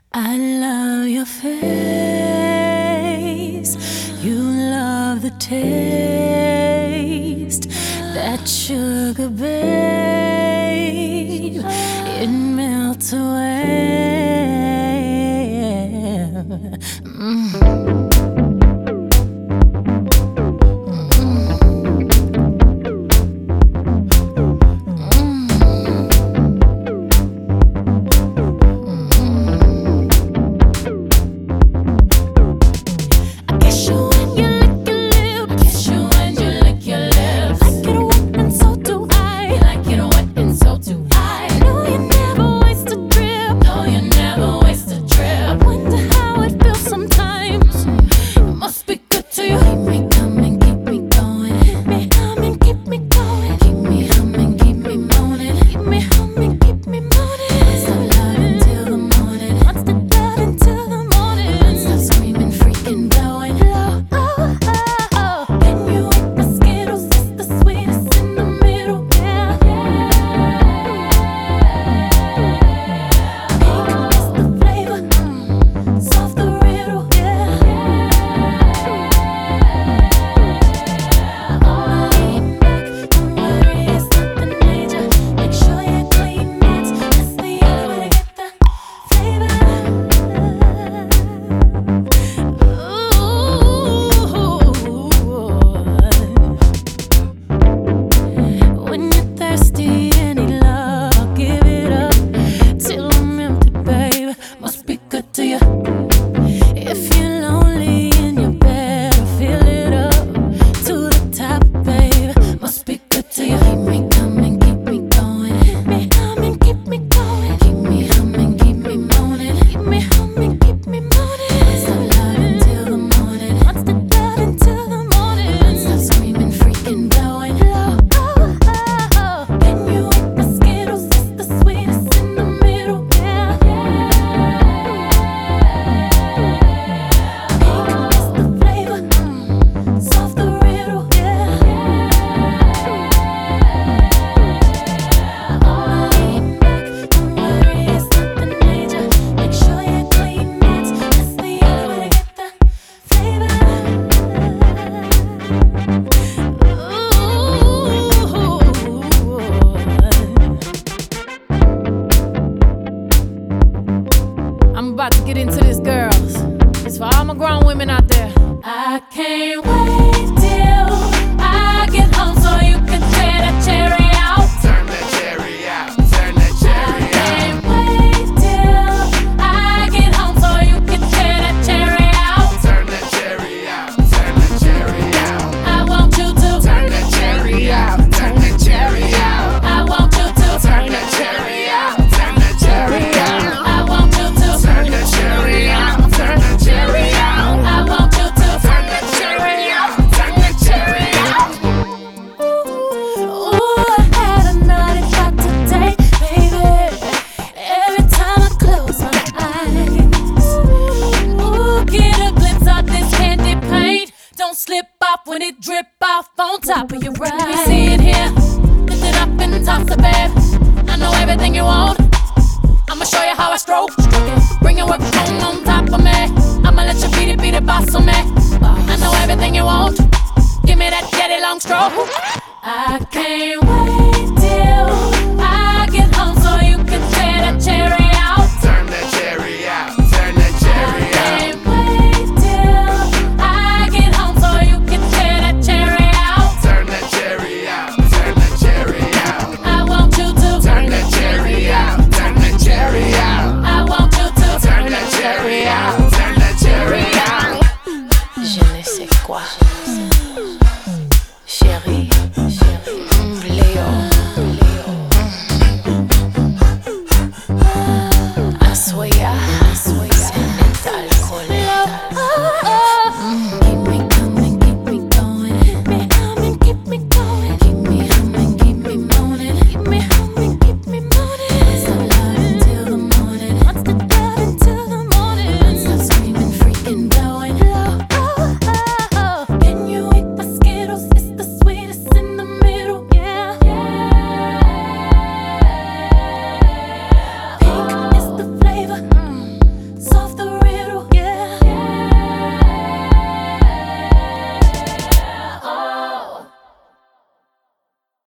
I love your face. You love the taste. That sugar, babe, it melts away. I'm about to get into this, girls. It's for all my grown women out there. I can't wait till I get home so you can tear that cherry out. Turn that cherry out. Turn that cherry out. I can't wait till I get home so you can tear that cherry out. Turn that cherry out. Turn that cherry out. I want you to turn that cherry out. Turn that cherry out. I want you to turn that cherry out. Turn that cherry out. I want you to turn that cherry out. Turn that cherry out. I want you to turn that cherry out. Turn that cherry out. Ooh, I had a naughty thought today, baby. Every time I close my eyes, ooh, get a glimpse of this candy paint. Don't slip off when it drip off on top of your eyes. Let me see it here, lift it up and toss it, babe. I know everything you want. I'ma show you how I stroke it. Bring your work on top of me. I'ma let you beat it, boss on me. I know everything you want. Give me that daddy long stroke. I can't wait till I get home so you can tear that cherry out. Turn that cherry out. Turn that cherry I out. can't wait till I get home so you can tear that cherry out. Turn that cherry out. Turn that cherry out. I want you to turn that cherry out. Turn that cherry out. I want you to turn that cherry out. Turn that cherry out. Je ne sais quoi. Chérie, Léo. Soft the